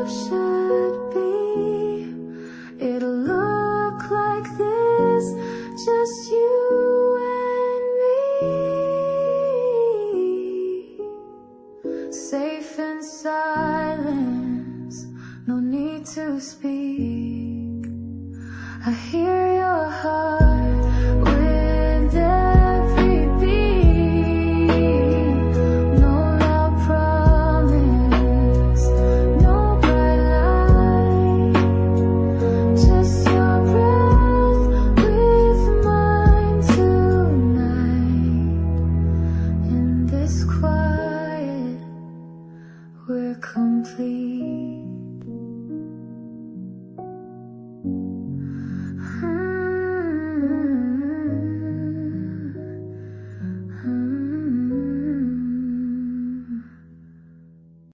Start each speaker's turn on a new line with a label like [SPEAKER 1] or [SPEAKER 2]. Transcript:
[SPEAKER 1] should be. It'll look like this, just you and me. Safe in silence, no need to speak. I hear your heart with every beat. No loud promise, no bright light, just your breath with mine tonight. In this quiet, we're complete.